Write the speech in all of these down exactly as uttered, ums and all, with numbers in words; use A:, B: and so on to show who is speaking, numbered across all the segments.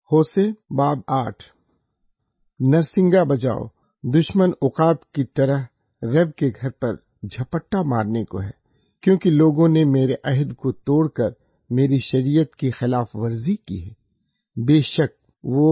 A: होशे बाब आठ। नरसिंगा बजाओ, दुश्मन उकाब की तरह रब के घर पर झपट्टा मारने को है, क्योंकि लोगों ने मेरे अहद को तोड़कर मेरी शरीयत की खिलाफ वर्जी की है। बेशक वो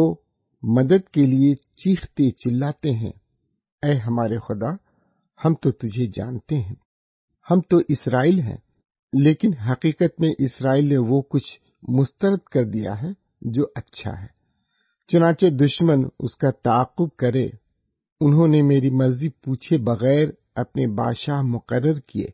A: मदद के लिए चीखते चिल्लाते हैं, ऐ हमारे खुदा, हम तो तुझे जानते हैं, हम तो इसराइल हैं। लेकिन हकीकत में इसराइल ने वो कुछ मुस्तरद कर दिया है जो अच्छा है, चुनाचे दुश्मन उसका ताक़ुब करे। उन्होंने मेरी मर्जी पूछे बगैर अपने बादशाह मुकर्रर किए,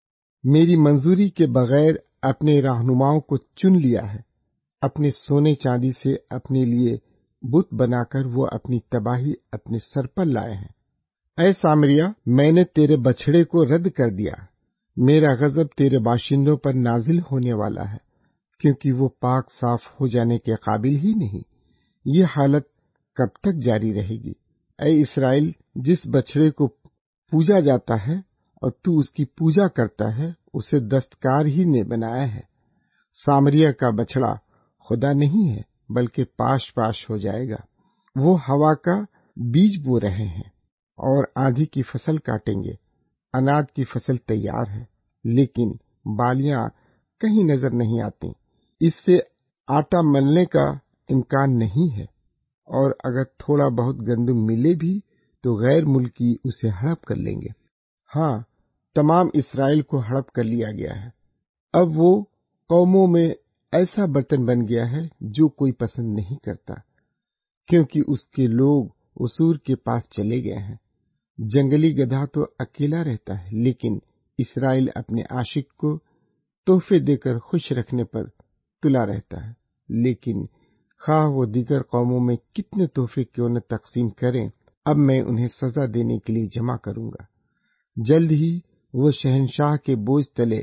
A: मेरी मंजूरी के बगैर अपने रहनुमाओं को चुन लिया है। अपने सोने चांदी से अपने लिए बुत बनाकर वो अपनी तबाही अपने सर पर लाए हैं। ऐ सामरिया, मैंने तेरे बछड़े को रद्द कर दिया, मेरा गजब तेरे बाशिंदों पर नाजिल होने वाला है, क्योंकि वो पाक साफ हो जाने के काबिल ही नहीं। ये हालत कब तक जारी रहेगी? ऐ इसराइल, जिस बछड़े को पूजा जाता है और तू उसकी पूजा करता है, उसे दस्तकार ही ने बनाया है। सामरिया का बछड़ा खुदा नहीं है, बल्कि पाश पाश हो जाएगा। वो हवा का बीज बो रहे हैं और आंधी की फसल काटेंगे। अनाज की फसल तैयार है, लेकिन बालियां कहीं नजर नहीं आती। इससे आटा मलने का इम्कान नहीं है, और अगर थोड़ा बहुत गंदम मिले भी तो गैर मुल्की उसे हड़प कर लेंगे। हाँ, तमाम इसराइल को हड़प कर लिया गया है। अब वो कौमों में ऐसा बर्तन बन गया है जो कोई पसंद नहीं करता, क्योंकि उसके लोग उसूर के पास चले गए हैं। जंगली गधा तो अकेला रहता है, लेकिन इसराइल अपने आशिक को तोहफे देकर खुश रखने पर तुला रहता है। लेकिन खा वो दीगर कौमों में कितने तोहफे क्यों न तकसीम करें, अब मैं उन्हें सजा देने के लिए जमा करूंगा। जल्द ही वो शहनशाह के बोझ तले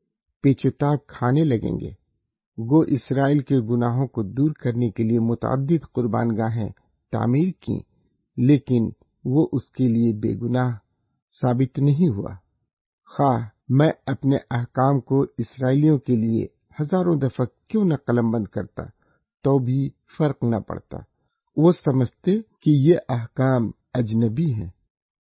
A: पेचुताब खाने लगेंगे। गो इसराइल के गुनाहों को दूर करने के लिए मुतअद्दिद कुर्बानगाहें तामीर की, लेकिन वो उसके लिए बेगुनाह साबित नहीं हुआ। खा मैं अपने अहकाम को इसराइलियों के लिए हजारों दफा क्यों न कलमबंद करता, तो भी फर्क न पड़ता। वो समझते कि ये अहकाम अजनबी हैं,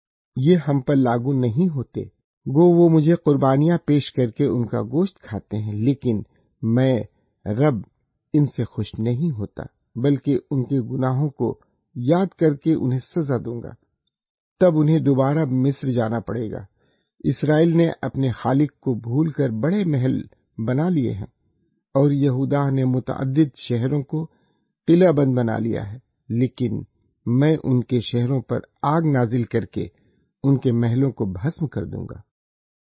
A: ये हम पर लागू नहीं होते। गो वो मुझे कुर्बानियां पेश करके उनका गोश्त खाते हैं, लेकिन मैं रब इनसे खुश नहीं होता, बल्कि उनके गुनाहों को याद करके उन्हें सजा दूंगा। तब उन्हें दोबारा मिस्र जाना पड़ेगा। इसराइल ने अपने खालिक को भूलकर बड़े महल बना लिए हैं, और यहूदा ने मुतअद्दिद शहरों को किलाबंद बना लिया है। लेकिन मैं उनके शहरों पर आग नाजिल करके उनके महलों को भस्म कर दूंगा।